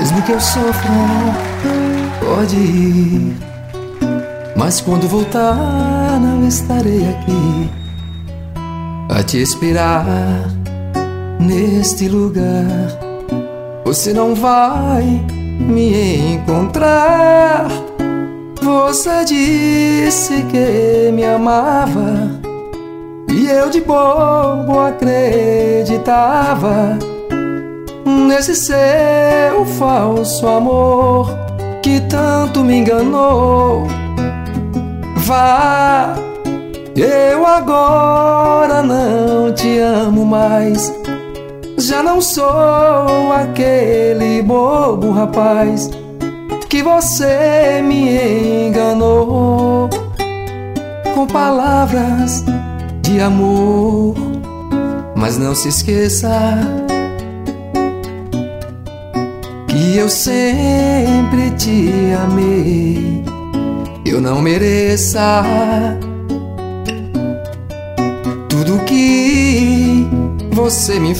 Mesmo que eu sofra, pode ir, mas quando voltar não estarei aqui a te esperar neste lugar. Você não vai me encontrar. Você disse que me amava e eu de bobo acreditava nesse seu falso amor que tanto me enganou. Vá, eu agora não te amo mais. Já não sou aquele bobo rapaz que você me enganou com palavras de amor. Mas não se esqueça que eu sempre te amei. Eu não mereça tudo que você me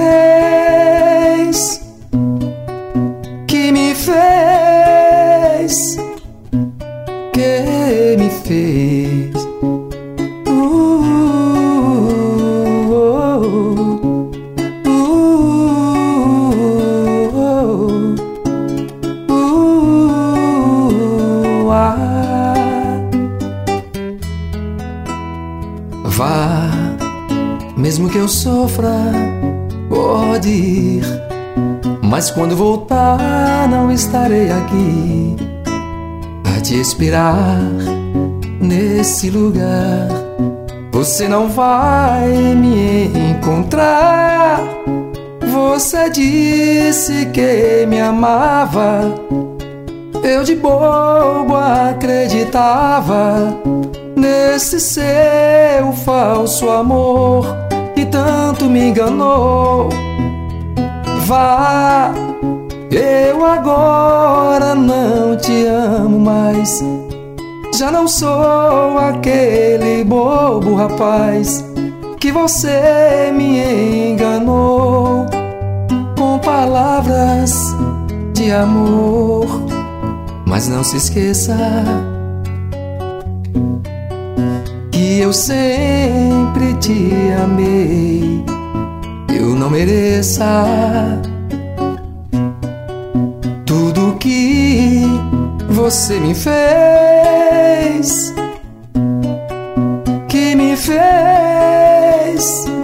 fez, que me fez, que me fez. Vá, mesmo que eu sofra, pode ir, mas quando voltar não estarei aqui a te esperar nesse lugar. Você não vai me encontrar. Você disse que me amava, eu de bobo acreditava nesse seu falso amor que tanto me enganou. Vá, eu agora não te amo mais. Já não sou aquele bobo rapaz que você me enganou com palavras de amor. Mas não se esqueça que eu sempre te amei. Eu não mereça tudo que você me fez, que me fez.